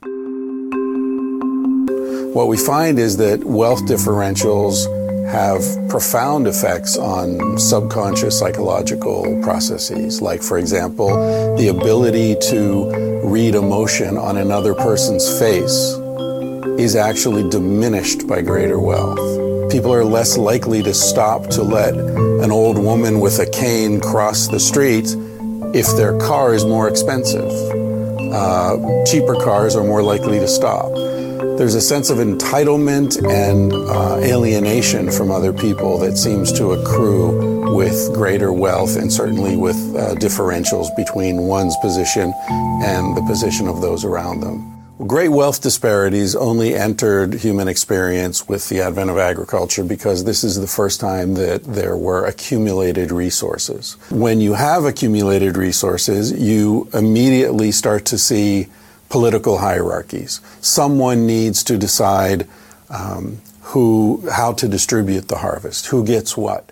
What we find is that wealth differentials have profound effects on subconscious psychological processes. Like, for example, the ability to read emotion on another person's face is actually diminished by greater wealth. People are less likely to stop to let an old woman with a cane cross the street if their car is more expensive. Cheaper cars are more likely to stop. There's a sense of entitlement and alienation from other people that seems to accrue with greater wealth, and certainly with differentials between one's position and the position of those around them. Great wealth disparities only entered human experience with the advent of agriculture, because this is the first time that there were accumulated resources. When you have accumulated resources, you immediately start to see political hierarchies. Someone needs to decide how to distribute the harvest, who gets what.